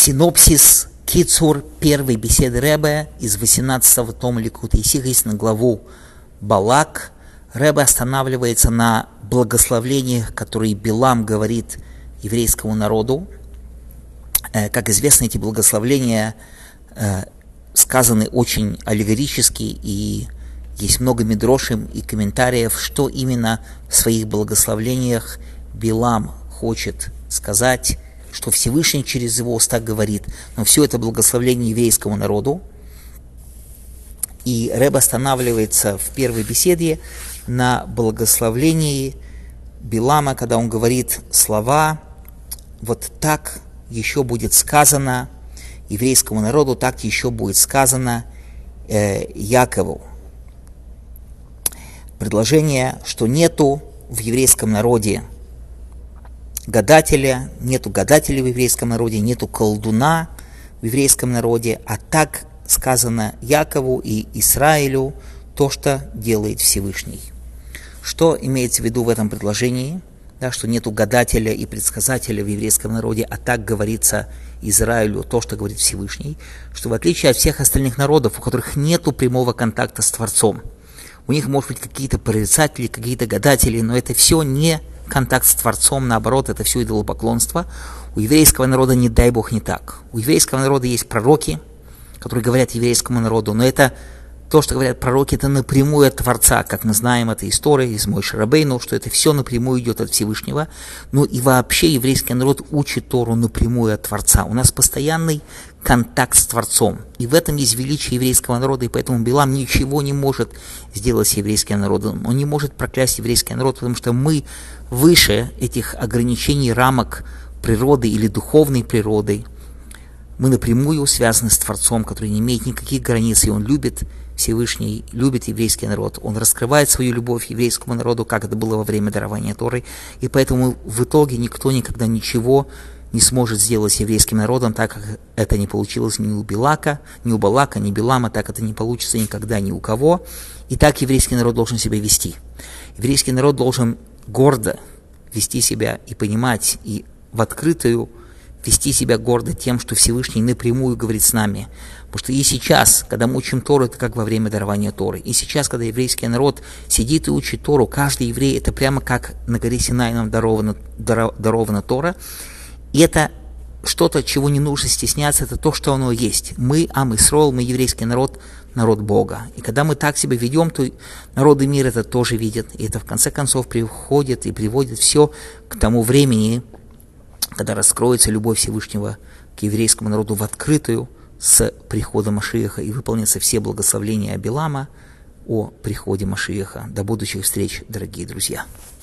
Синопсис, кицур первой беседы Ребе из 18-го тома Ликутей Сихис на главу Балак. Ребе останавливается на благословлениях, которые Билам говорит еврейскому народу. Как известно, эти благословления сказаны очень аллегорически, и есть много мидрошим и комментариев, что именно в своих благословлениях Билам хочет сказать, что Всевышний через его уста говорит. Но все это благословление еврейскому народу. И Ребе останавливается в первой беседе на благословлении Билама, когда он говорит слова: вот так еще будет сказано еврейскому народу, так еще будет сказано Якову. Предложение, что нету в еврейском народе гадателя, нету гадателя в еврейском народе, нету колдуна в еврейском народе, а так сказано Якову и Исраилю то, что делает Всевышний. Что имеется в виду в этом предложении? Да, что нету гадателя и предсказателя в еврейском народе, а так говорится Израилю то, что говорит Всевышний, что в отличие от всех остальных народов, у которых нету прямого контакта с Творцом, у них может быть какие-то прорицатели, какие-то гадатели, но это все не контакт с Творцом, наоборот, это все идолопоклонство. У еврейского народа, не дай Бог, не так. У еврейского народа есть пророки, которые говорят еврейскому народу, но это то, что говорят пророки, это напрямую от Творца, как мы знаем, это история из Моше Рабейну, что это все напрямую идет от Всевышнего. Ну и вообще еврейский народ учит Тору напрямую от Творца. У нас постоянный контакт с Творцом. И в этом есть величие еврейского народа, и поэтому Билам ничего не может сделать с еврейским народом. Он не может проклясть еврейский народ, потому что мы выше этих ограничений, рамок природы или духовной природы. Мы напрямую связаны с Творцом, который не имеет никаких границ, и он любит Всевышний, любит еврейский народ. Он раскрывает свою любовь еврейскому народу, как это было во время дарования Торы, и поэтому в итоге никто никогда ничего не сможет сделать с еврейским народом, так как это не получилось ни у Балака, ни Билама, так это не получится никогда ни у кого. И так еврейский народ должен себя вести. Еврейский народ должен гордо вести себя и понимать, и в открытую вести себя гордо тем, что Всевышний напрямую говорит с нами. Потому что и сейчас, когда мы учим Тору, это как во время дарования Торы. И сейчас, когда еврейский народ сидит и учит Тору, каждый еврей, это прямо как на горе Синай нам дарована Тора. И это что-то, чего не нужно стесняться, это то, что оно есть. Мы, Ам Исроэл, мы еврейский народ, народ Бога. И когда мы так себя ведем, то народы мира это тоже видят. И это в конце концов приходит и приводит все к тому времени, когда раскроется любовь Всевышнего к еврейскому народу в открытую с приходом Машиаха и выполнятся все благословления Билама о приходе Машиаха. До будущих встреч, дорогие друзья!